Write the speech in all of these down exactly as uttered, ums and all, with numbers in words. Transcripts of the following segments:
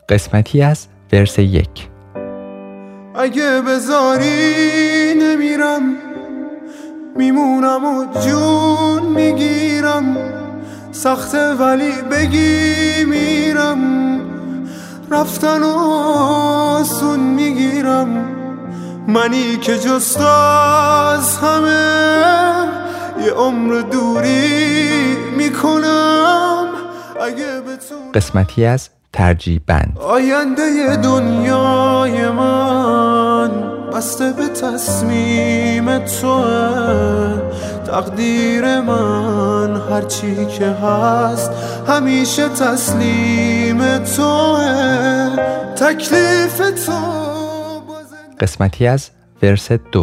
قسمتی از ورس یک. اگه بذاری نمیرم، میمونم و جون میگیرم، سخته ولی بگی میرم، رفتن و آسون میگیرم، منی که جست از همه یه عمر دوری میکنم. اگه بتون قسمتی از ترجیح بند. آینده دنیای من بسته به تصمیم توه، تقدیر من هرچی که هست همیشه تسلیم توه، تکلیف تو. قسمتی از ورس دو.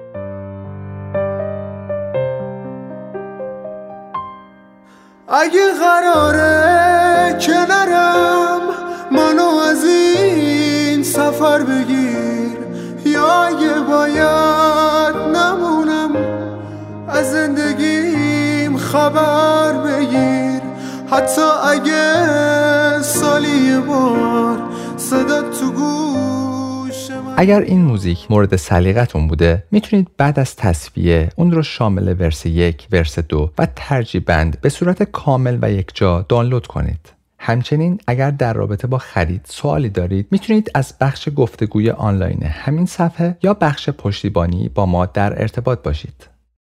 اگه قراره که نرم، منو از این سفر بگیر، یا اگه باید نمونم، از زندگیم خبر بگیر، حتی اگه سالی یه بار صدا تو گوش من. اگر این موزیک مورد سلیقتون بوده میتونید بعد از تصفیه اون رو شامل ورس یک، ورس دو و ترجیح بند به صورت کامل و یکجا دانلود کنید. همچنین اگر در رابطه با خرید سوالی دارید میتونید از بخش گفتگوی آنلاین همین صفحه یا بخش پشتیبانی با ما در ارتباط باشید.